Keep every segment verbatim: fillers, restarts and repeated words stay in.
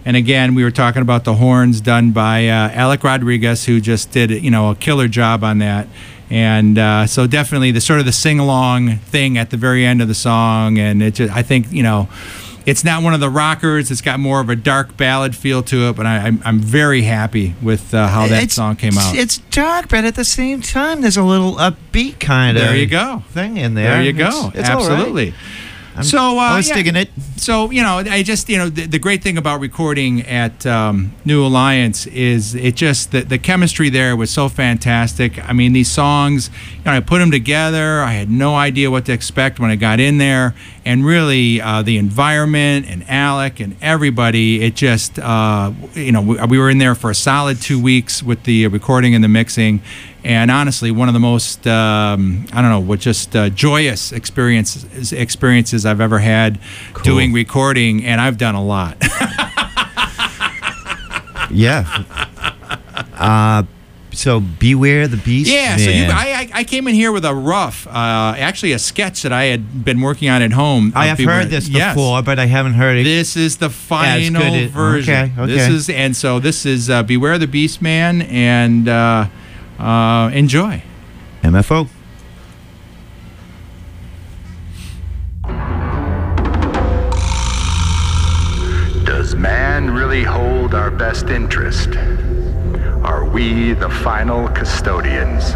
And again, we were talking about the horns done by uh, Alec Rodriguez, who just did, you know, a killer job on that. And uh, so definitely the sort of the sing-along thing at the very end of the song. And it just, I think, you know, it's not one of the rockers. It's got more of a dark ballad feel to it. But I, I'm, I'm very happy with uh, how that it's, song came out. It's dark, but at the same time, there's a little upbeat kind of there you go. thing in there. There you go. It's, it's Absolutely. All right. I'm, so uh, I was yeah. digging it. So, you know, I just, you know, the, the great thing about recording at um, New Alliance is it just, the, the chemistry there was so fantastic. I mean, these songs, you know, I put them together. I had no idea what to expect when I got in there. And really, uh, the environment and Alec and everybody, it just, uh, you know, we, we were in there for a solid two weeks with the recording and the mixing. And honestly, one of the most, um, I don't know, what just uh, joyous experiences experiences I've ever had Cool. doing recording, and I've done a lot. Yeah. Uh, so Beware the Beast. Yeah, Man. so you, I, I I came in here with a rough, uh, actually a sketch that I had been working on at home. I of have Beware- heard this Yes. before, but I haven't heard it. This is the Yeah, final it's good. It- version. okay, okay. This is, and so this is uh, Beware the Beast Man, and uh, uh, enjoy. M F O. Does man really hold our best interest? Are we the final custodians?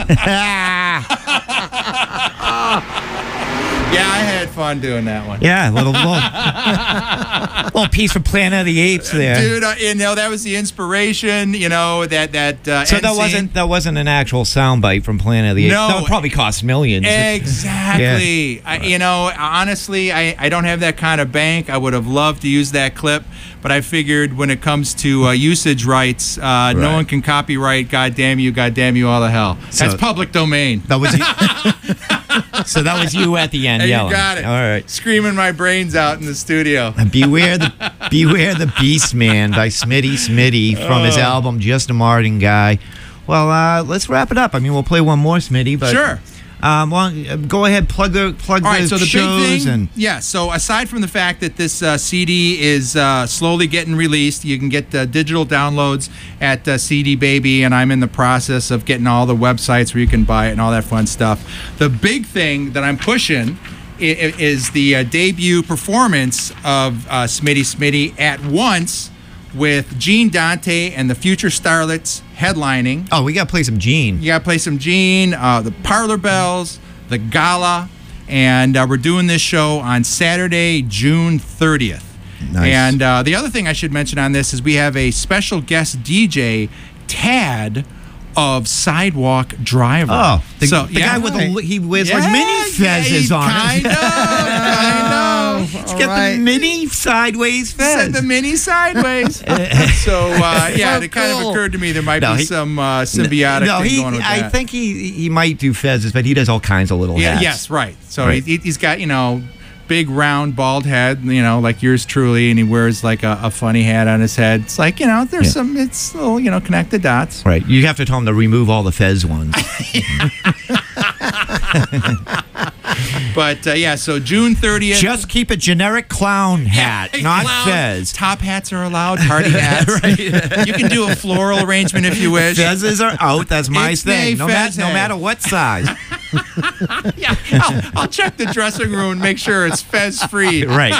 Yeah, I had fun doing that one. Yeah, a little, little, little piece from Planet of the Apes there. Dude, uh, you know, that was the inspiration, you know, that that uh, So end that scene. wasn't that wasn't an actual soundbite from Planet of the Apes. No. That would probably cost millions. Exactly. I, you know, honestly, I, I don't have that kind of bank. I would have loved to use that clip, but I figured when it comes to uh, usage rights, uh, no Right. one can copyright "God damn you, God damn you, all the hell." So- That's public domain. That was you. So that was you at the end Hey, yelling. you got it. All right. Screaming my brains out in the studio. And Beware the Beware the Beast Man by Smitty Smitty from his Oh. album Just a Martin Guy. Well, uh, let's wrap it up. I mean, we'll play one more, Smitty, but Sure. Um, well, uh, go ahead, plug the plug All right, the so the shows big thing, and yeah. So aside from the fact that this uh, C D is uh, slowly getting released, you can get uh, digital downloads at uh, C D Baby, and I'm in the process of getting all the websites where you can buy it and all that fun stuff. The big thing that I'm pushing i- i- is the uh, debut performance of uh, Smitty Smitty at once with Gene Dante and the Future Starlets headlining. oh, we got to play some Gene. You got to play some Gene, uh, the Parlor Bells, the Gala, and uh, we're doing this show on Saturday, June thirtieth. Nice. And uh, the other thing I should mention on this is we have a special guest D J, Tad, of Sidewalk Driver. Oh, the, so, the yeah, guy with the right. he wears Yeah, like mini fezzes yeah, on kind it. of, kind of. He's got the mini sideways fez. Said the mini sideways. so uh, yeah, So it kind cool. of occurred to me there might No, be he- some uh, symbiotic no, thing he, going with I that. think he he might do fezzes, but he does all kinds of little Yeah, hats. yes, right. So Right. He, he's got, you know, big round bald head, you know, like yours truly, and he wears like a, a funny hat on his head. It's like, you know, there's Yeah. some, it's little, you know, connect the dots. Right. You have to tell him to remove all the fez ones. But uh, yeah, so June thirtieth. Just keep a generic clown hat, not Clown- fez. Top hats are allowed, party hats. You can do a floral arrangement if you wish. Fezzes are out. That's my It's thing. a No, fez ma- no head. matter what size. Yeah, I'll, I'll check the dressing room and make sure it's fez free. Right.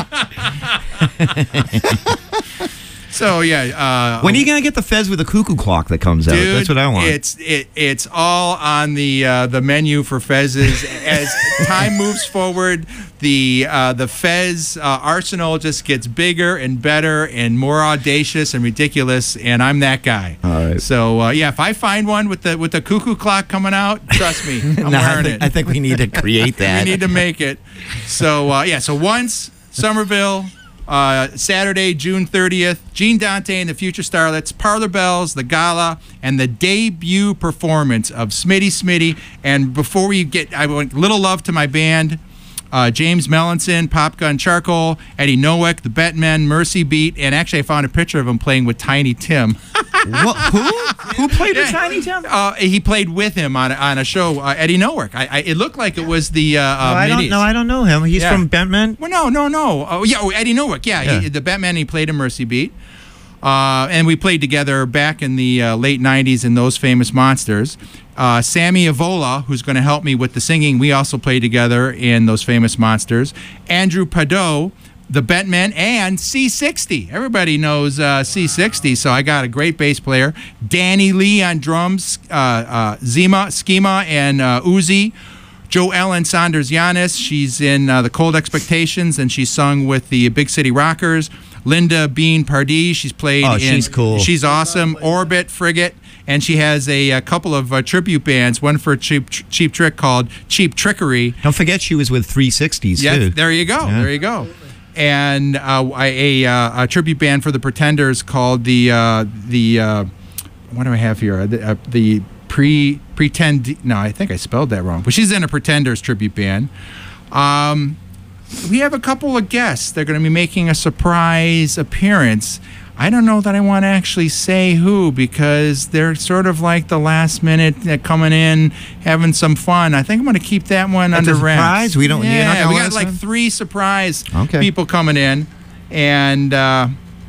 So yeah, uh, When are you gonna get the fez with the cuckoo clock that comes out? Dude, That's what I want. It's it, it's all on the uh, the menu for fezzes. As time moves forward, the uh, the fez uh, arsenal just gets bigger and better and more audacious and ridiculous. And I'm that guy. All right. So uh, yeah, if I find one with the with the cuckoo clock coming out, trust me, I'm No, I wearing think, it. I think we need to create that. We need to make it. So uh, yeah, so once Somerville. Uh, Saturday, June thirtieth, Gene Dante and the Future Starlets, Parlor Bells, the Gala, and the debut performance of Smitty Smitty. And before we get, I want little love to my band, uh, James Mellinson, Pop Gun Charcoal, Eddie Nowak, the Betmen, Mercy Beat, and actually I found a picture of him playing with Tiny Tim. What, who? Who played with Yeah. Tiny Tim? Uh, he played with him on a, on a show, uh, Eddie Nowak. I, I, it looked like it was the uh, uh, Oh, I don't Middies. know. I don't know him. He's Yeah. from Bentman. Well, no, no, no. Oh, yeah, oh, Eddie Nowak. Yeah, Yeah. He, the Batman. He played a Mercy Beat, uh, and we played together back in the uh, late nineties in Those Famous Monsters. Uh, Sammy Avola, who's going to help me with the singing, we also played together in Those Famous Monsters. Andrew Padot, the Betmen, and C sixty. Everybody knows uh, C sixty, so I got a great bass player. Danny Lee on drums, uh, uh, Zima, Schema, and uh, Uzi. Joe Ellen Saunders Yanis, she's in uh, the Cold Expectations, and she sung with the Big City Rockers. Linda Bean Pardee, she's played Oh, in... she's cool. She's awesome. Orbit, Frigate, and she has a, a couple of uh, tribute bands, one for Cheap, Cheap Trick called Cheap Trickery. Don't forget she was with three sixties, Yeah, too. there you go. Yeah. There you go. And uh, a, a, a tribute band for the Pretenders called the uh, the uh, what do I have here? The, uh, the pre pretend. No, I think I spelled that wrong. But she's in a Pretenders tribute band. Um, we have a couple of guests. They're going to be making a surprise appearance. I don't know that I want to actually say who because they're sort of like the last minute uh, coming in, having some fun. I think I'm going to keep that one That's under a wraps. surprise? We don't- you're not Yeah, gonna we let got us like know? three surprise Okay. people coming in, and uh,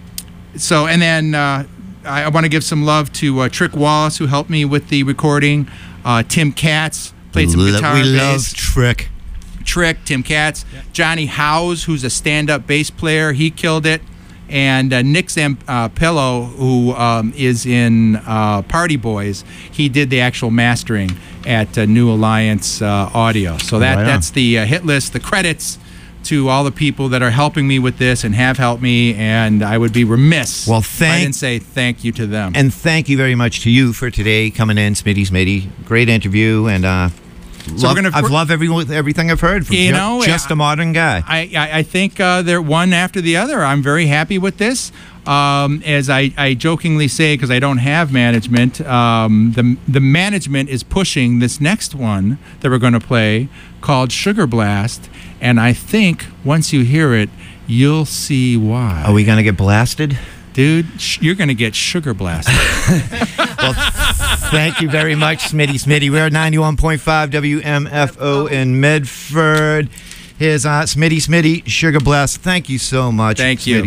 so and then uh, I, I want to give some love to uh, Trick Wallace who helped me with the recording. Uh, Tim Katz played some Lo- guitar we and love bass. Trick. Trick, Tim Katz, Johnny Howes, who's a stand-up bass player, he killed it. And uh, Nick Zampello, who um, is in uh, Party Boys, he did the actual mastering at uh, New Alliance uh, Audio. So that Right on. that's the uh, hit list, the credits to all the people that are helping me with this and have helped me. And I would be remiss Well, if I thank- didn't say thank you to them. And thank you very much to you for today coming in, Smitty Smitty. Great interview, and uh, So love- we're gonna- I've loved every, everything I've heard from You you. know, Just I- a modern guy. I, I, I think uh, they're one after the other. I'm very happy with this. Um, as I, I jokingly say, because I don't have management, um, the the management is pushing this next one that we're going to play called Sugar Blast, and I think once you hear it, you'll see why. Are we gonna get blasted? Dude, sh- you're going to get sugar blasted. Well, thank you very much, Smitty Smitty. We're at ninety-one point five W M F O in Medford. Here's uh, Smitty Smitty, Sugar Blast. Thank you so much. Thank you. Smitty.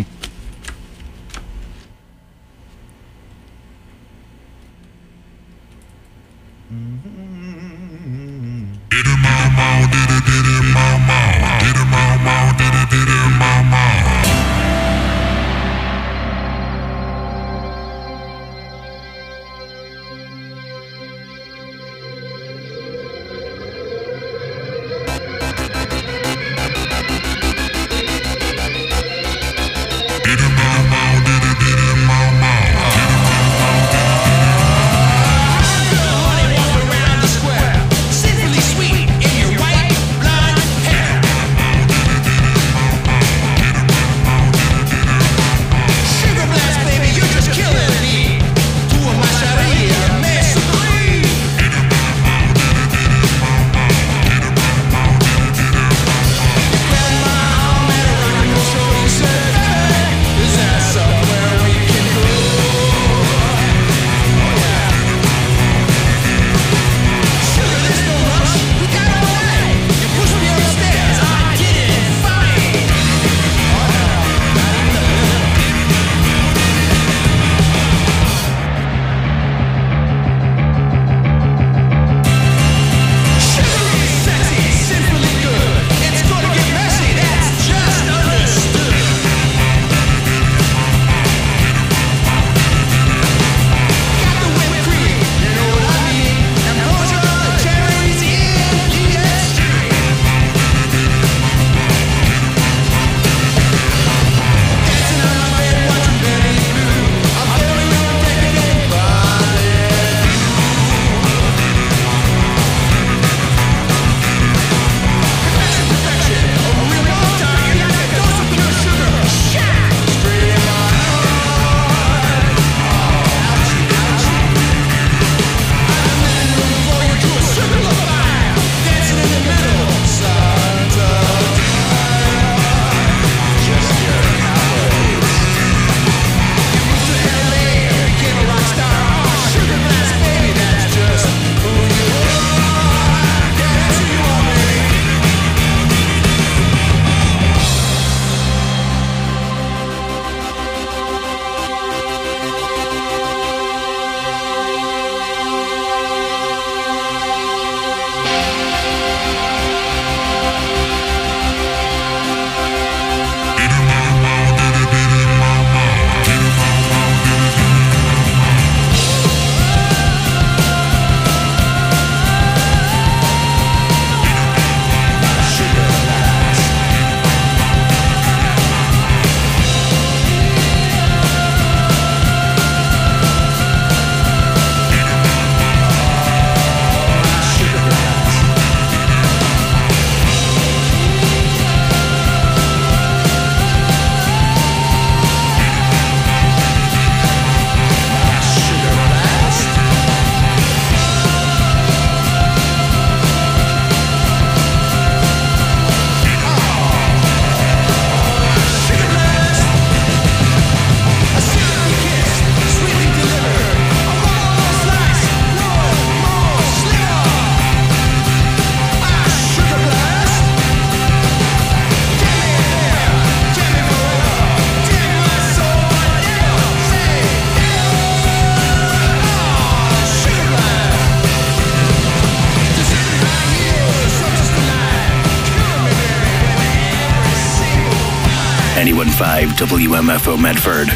ninety-one point five W M F O Medford.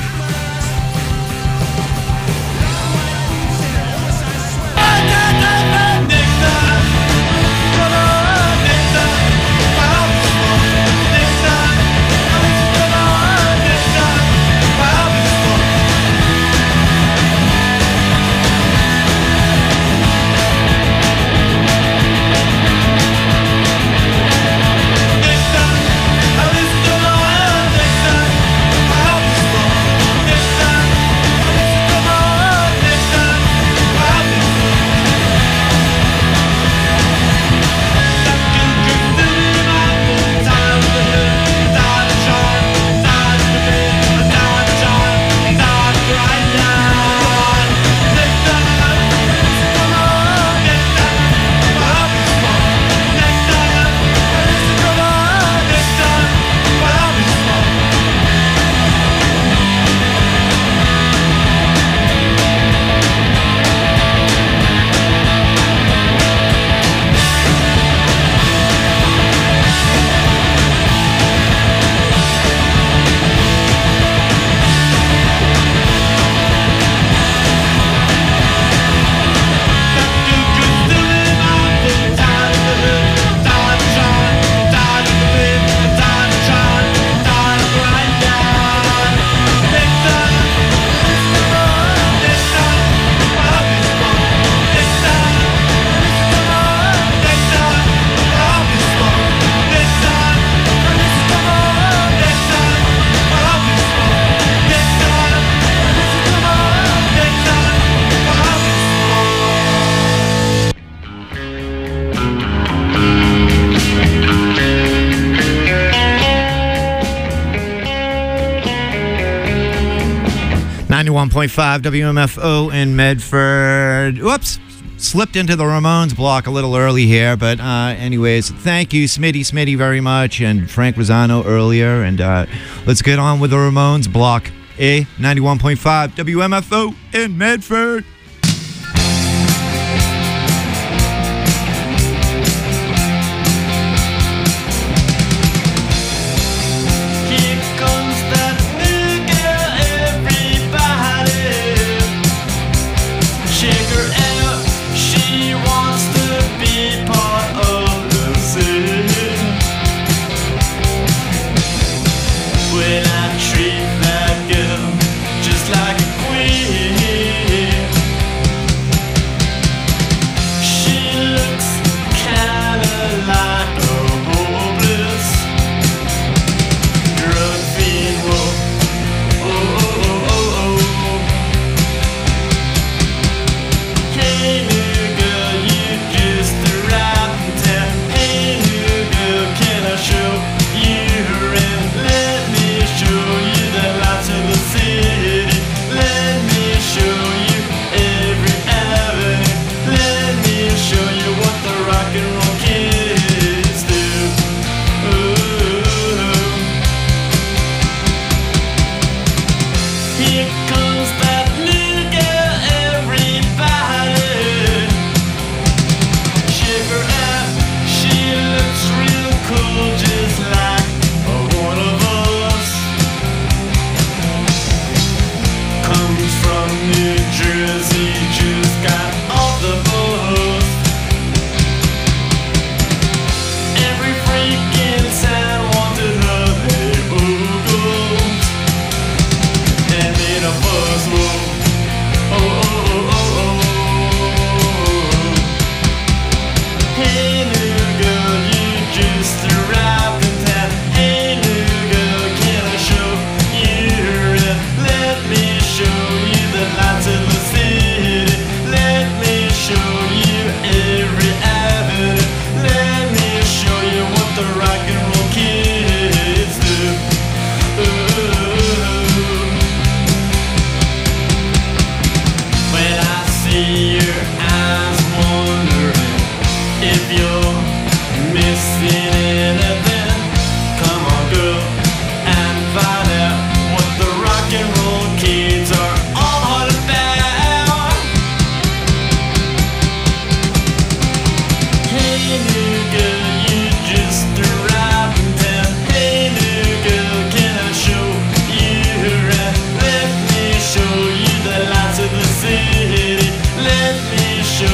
ninety-one point five W M F O in Medford. Whoops. Slipped into the Ramones block a little early here, but uh, anyways, thank you, Smitty, Smitty, very much, and Frank Rosano earlier, and uh, let's get on with the Ramones block A, ninety-one point five W M F O in Medford. Like a queen,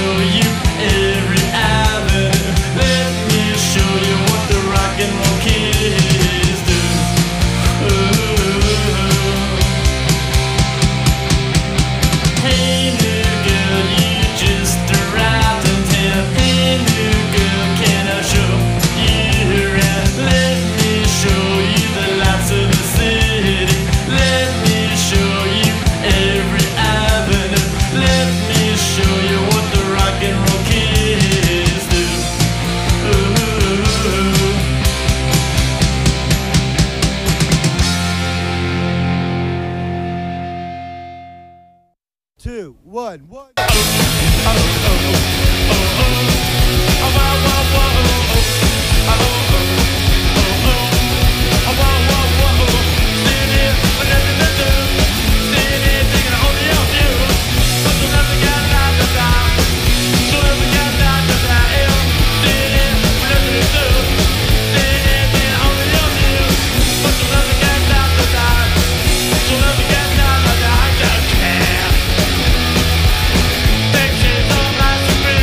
show you every avenue. Let me show you what the rock and roll kids do. Ooh. Hey new girl, you just arrived in town. Hey new girl, can I show you around? Let me show you the lights of the city. Let me show you every avenue. Let me show you what the rock and roll kids do. Ooh. Two, one, one. Think she's so nice to me.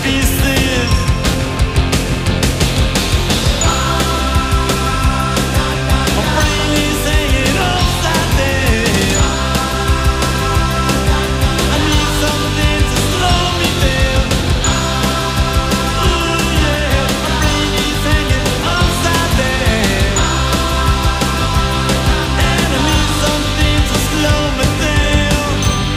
pieces. My brain is hanging upside down. I need something to slow me down. Ooh yeah, my brain is hanging upside down. And I need something to slow me down.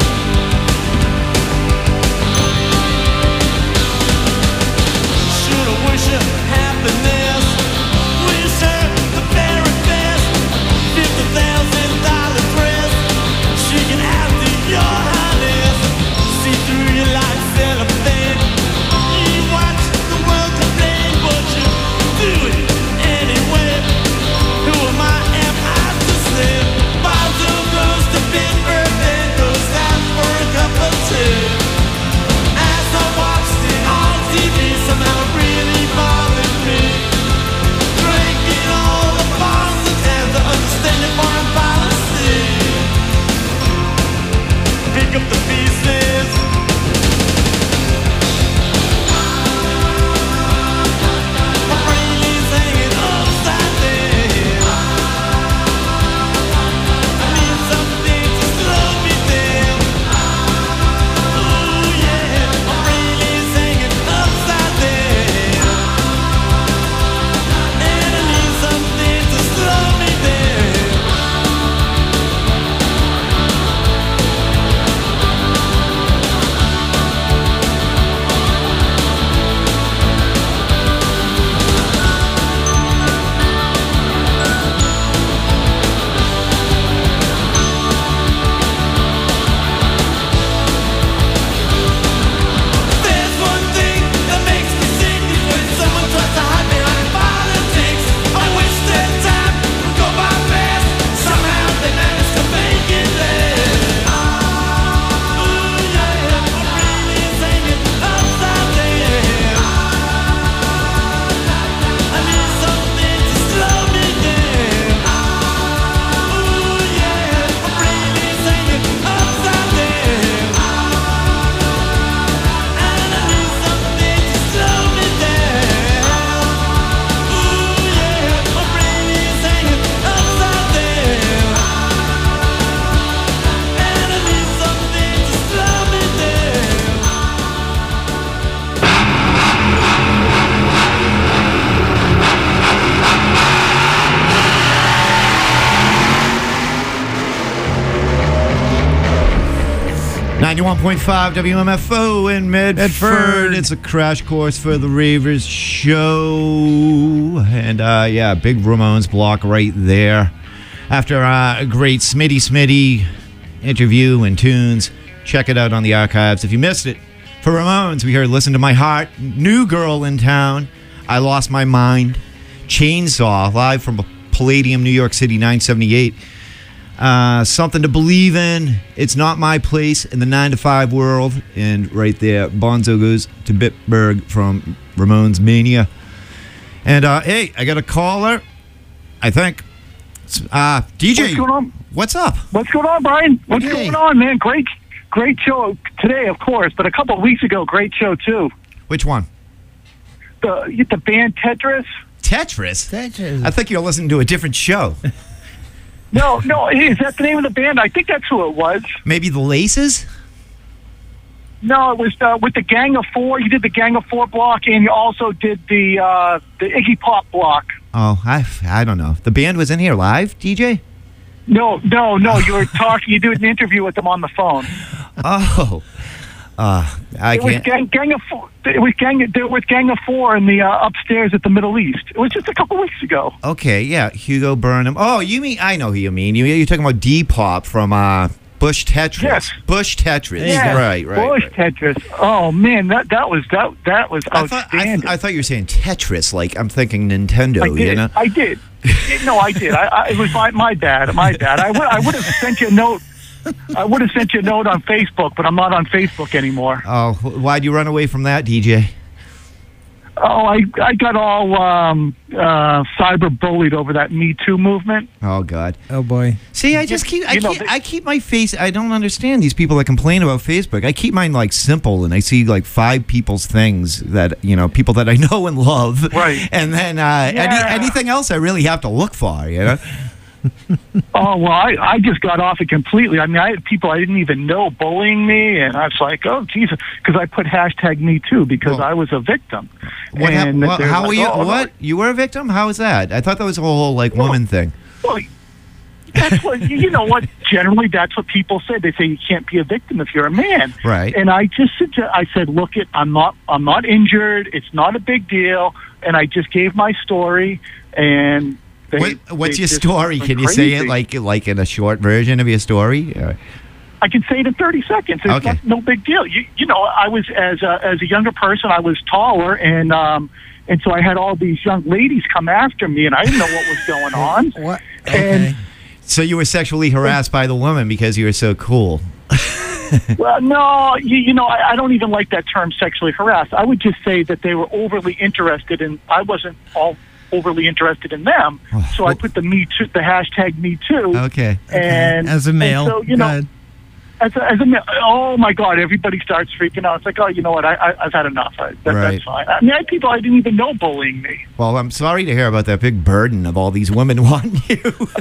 Shoulda, woulda, happiness. Wish her the very best. Fifty thousand dollar dress. She can have to your highness. See through you like cellophane. You watch the world complain, but you do it anyway. Who am I? Am I to say? Bottle goes to Pittsburgh, then goes out for a cup of tea. As I watched it on T V, somehow it really bothered me. Drinking all the bars and towns to understand the foreign policy. Pick up the pieces. My brain is hanging upside down. I need something to slow me down. Ooh yeah, my brain is hanging upside down. And I need something to slow me down. There's one thing that makes me sick is when someone tries to hide behind politics. I wish that time would go by fast. Somehow they manage to make it last. Ooh yeah, my brain is hanging upside down. I need something to slow me down. Ooh yeah, my brain is hanging upside down. And I need something to slow me down. Ooh yeah, my brain is hanging upside down. And I need something to slow me down. ninety-one point five W M F O in Medford. It's a crash course for the Ravers show. And uh, yeah, big Ramones block right there. After uh, a great Smitty Smitty interview and tunes, check it out on the archives if you missed it. For Ramones, we heard Listen to My Heart, New Girl in Town, I Lost My Mind, Chainsaw, live from Palladium, New York City, nine seventy-eight. Uh, Something to Believe in, It's Not My Place in the nine to five world. And right there, Bonzo goes to Bitburg from Ramones Mania. And uh, hey, I got a caller, I think. Uh, D J, What's going on? What's up? What's going on, Brian? What's Hey. going on, man? Great, great show today, of course, but a couple of weeks ago, great show too. Which one? The the band Tetris. Tetris? Tetris. I think you're listening to a different show. No, no, is that the name of the band? I think that's who it was. Maybe the Laces? No, it was uh, with the Gang of Four. You did the Gang of Four block, and you also did the uh, the Iggy Pop block. Oh, I, I don't know. The band was in here live, D J? No, no, no. You were talking. You did an interview with them on the phone. Oh. Uh, I It was can't. gang, gang of Four. It was gang. There was Gang of Four in the uh, upstairs at the Middle East. It was just a couple weeks ago. Okay, yeah. Hugo Burnham. Oh, you mean, I know who you mean. You, you're talking about D-Pop from uh, Bush Tetris. Yes. Bush Tetris. Yeah, Right, right. Bush right. Tetris. Oh man, that that was that that was I thought, I, outstanding. I thought you were saying Tetris, like I'm thinking Nintendo, I did. you know? I did. No, I did. I, I, it was my, my bad. My bad. I would I would have sent you a note. I would have sent you a note on Facebook, but I'm not on Facebook anymore. Oh, why'd you run away from that, D J? Oh, I I got all um, uh, cyber bullied over that Me Too movement. Oh God. Oh boy. See, I just keep I You know, keep they- I keep my face. I don't understand these people that complain about Facebook. I keep mine like simple, and I see like five people's things that you know, people that I know and love. Right. And then uh, Yeah. any, anything else, I really have to look for. You know. Oh, well, I, I just got off it completely. I mean, I had people I didn't even know bullying me, and I was like, oh, Jesus, because I put hashtag Me Too because Well, I was a victim. What hap- And what- they're how like, were you? oh, no. What you were a victim? How was that? I thought that was a whole like woman thing. Well, that's what, you know what, generally that's what people say. They say you can't be a victim if you're a man. Right. And I just said, to- I said, look, it, I'm not, I'm not injured. It's not a big deal. And I just gave my story, and they, What, what's they your just story? went Can you say it crazy. like like in a short version of your story? Or- I can say it in thirty seconds. It's Okay. not, no big deal. You, you know, I was as a, as a younger person, I was taller, and um, and so I had all these young ladies come after me, and I didn't know what was going on. What? And Okay. So you were sexually harassed by the woman because you were so cool. well, no, you, you know, I, I don't even like that term, sexually harassed. I would just say that they were overly interested in. I wasn't all overly interested in them, Oh, so I put the Me Too, the hashtag Me Too. Okay. And As a male, and so, you go know, ahead. as a, as a ma- oh my God, everybody starts freaking out. It's like, oh, you know what? I, I I've had enough. I, that, Right. That's fine. I mean, I had people I didn't even know bullying me. Well, I'm sorry to hear about that big burden of all these women wanting you.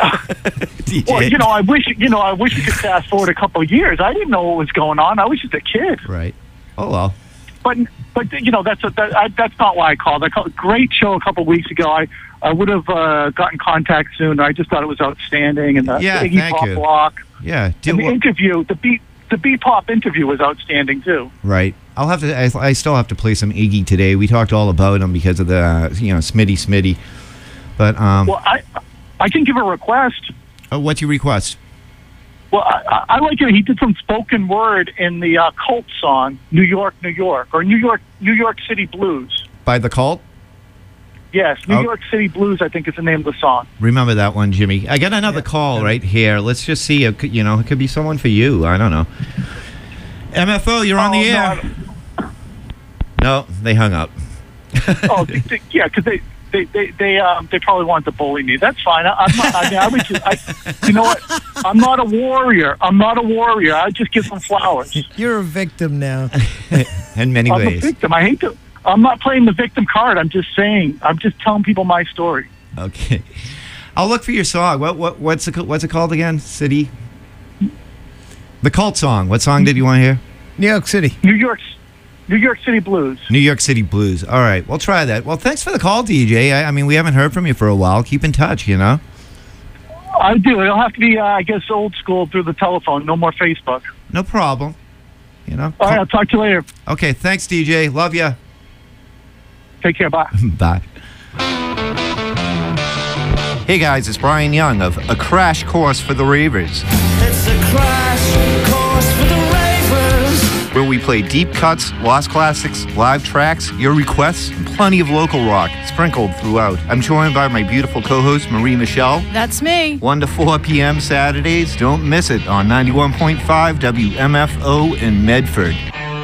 D J. Well, you know, I wish you know, I wish you could fast forward a couple of years. I didn't know what was going on. I was just a kid. Right. Oh well. But but you know, that's a, that, I, that's not why I called. I called. Great show a couple of weeks ago. I I would have uh, gotten contact sooner. I just thought it was outstanding, and the Yeah, Iggy thank Pop you. block Yeah. Do, and the interview, the beat. The B-pop interview was outstanding too. right. I'll have to. I, I still have to play some Iggy today. We talked all about him because of the uh, you know Smitty Smitty. But um, Well, I I can give a request. oh, what's your request? Well, I, I I like it. He did some spoken word in the uh, Cult song "New York, New York" or "New York, New York City Blues." By the Cult. Yes, New Oh. York City Blues, I think is the name of the song. Remember that one, Jimmy. I got another call right here. Let's just see. It could, you know, it could be someone for you. I don't know. M F O, you're on Oh, the no, air. No, they hung up. Oh, they, they, yeah, because they they they they um they probably want to bully me. That's fine. I, I'm not. I mean, I would just. I, you know what? I'm not a warrior. I'm not a warrior. I just give them flowers. You're a victim now. In many I'm a ways. victim. I hate to. I'm not playing the victim card. I'm just saying. I'm just telling people my story. Okay. I'll look for your song. What what what's it what's it called again? City. The Cult song. What song did you want to hear? New York City. New York, New York City Blues. New York City Blues. All right, we'll try that. Well, thanks for the call, D J. I, I mean, we haven't heard from you for a while. Keep in touch, you know. I do. It'll have to be, uh, I guess, old school through the telephone. No more Facebook. No problem. You know. All right. I'll talk to you later. Okay. Thanks, D J. Love you. Take care. Bye. Bye. Hey guys, it's Brian Young of A Crash Course for the Ravers, It's a crash course for the Ravers. where we play deep cuts, lost classics, live tracks, your requests, and plenty of local rock sprinkled throughout. I'm joined by my beautiful co-host Marie Michelle. That's me. one to four p.m. Saturdays. Don't miss it on ninety-one point five W M F O in Medford.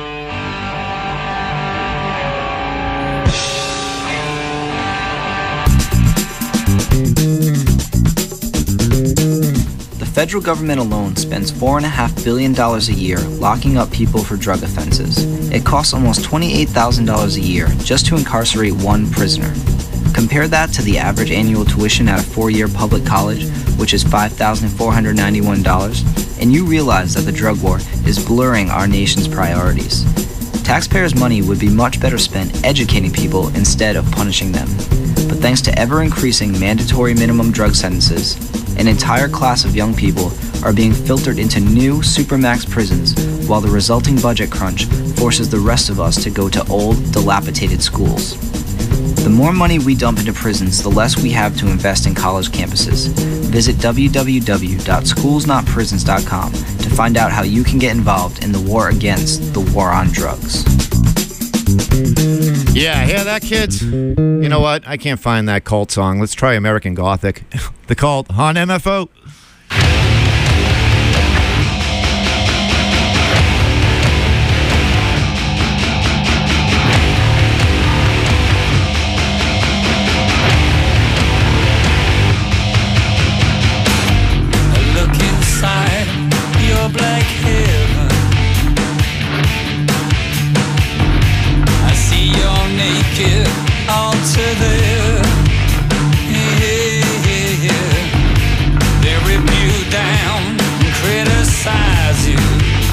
The federal government alone spends four point five billion dollars a year locking up people for drug offenses. It costs almost twenty-eight thousand dollars a year just to incarcerate one prisoner. Compare that to the average annual tuition at a four-year public college, which is five thousand four hundred ninety-one dollars, and you realize that the drug war is blurring our nation's priorities. Taxpayers' money would be much better spent educating people instead of punishing them. But thanks to ever-increasing mandatory minimum drug sentences, an entire class of young people are being filtered into new supermax prisons, while the resulting budget crunch forces the rest of us to go to old, dilapidated schools. The more money we dump into prisons, the less we have to invest in college campuses. Visit w w w dot schools not prisons dot com to find out how you can get involved in the war against the war on drugs. Yeah, hear that, kids? You know what? I can't find that Cult song. Let's try American Gothic. The Cult on M F O. make it all to there. Yeah, they rip you down and criticize you.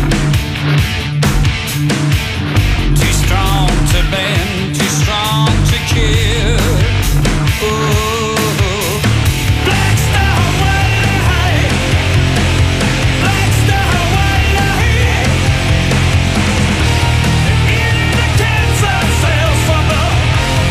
Too strong to bend, too strong to kill. Oh, Black Star, what a hate. Black Star, what a hate. The cancer cells from the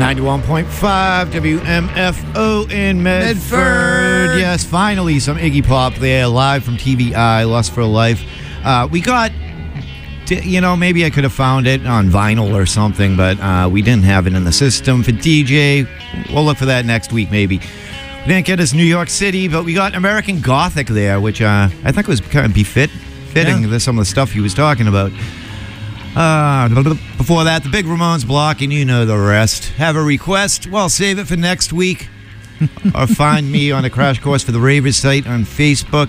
ninety-one point five W M F O in Medford. Medford. Yes, finally some Iggy Pop there, live from T V I, Lust for Life. Uh, we got, you know, maybe I could have found it on vinyl or something, but uh, we didn't have it in the system for D J. We'll look for that next week, maybe. We didn't get us New York City, but we got American Gothic there, which uh, I think was kind of befit, fitting Yeah. to some of the stuff he was talking about. Uh, before that, the Big Ramones block, and you know the rest. Have a request? Well, save it for next week. Or find me on the Crash Course for the Ravers site on Facebook.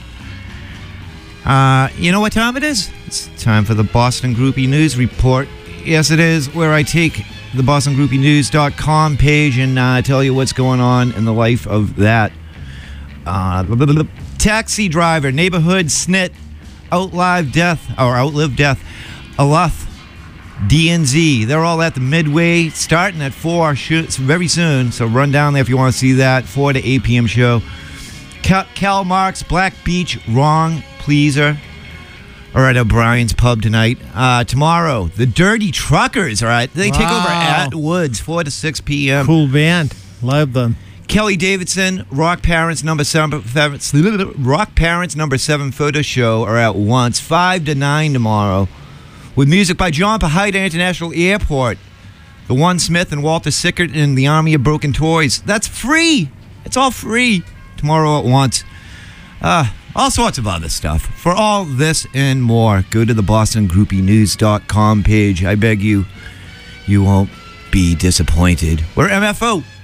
Uh, you know what time it is? It's time for the Boston Groupie News Report. Yes, it is, where I take the boston groupie news dot com page and uh, tell you what's going on in the life of that. Uh, taxi driver, neighborhood snit, outlive death, or outlive death, Aluth, D N Z. They're all at the Midway, starting at four sh- very soon, so run down there if you want to see that, four to eight p.m. show. Cal, Cal Marx, Black Beach, Wrong Pleaser, are at O'Brien's Pub tonight. Uh, tomorrow, the Dirty Truckers are at, they take over Wow. at Woods, four to six p.m. Cool band. Love them. Kelly Davidson, Rock Parents number seven, Rock Parents number seven photo show are at once, five to nine tomorrow, with music by John Pahida International Airport, the One Smith and Walter Sickert and the Army of Broken Toys. That's free. It's all free tomorrow at once. Uh, all sorts of other stuff. For all this and more, go to the boston groupie news dot com page. I beg you, you won't be disappointed. We're M F O.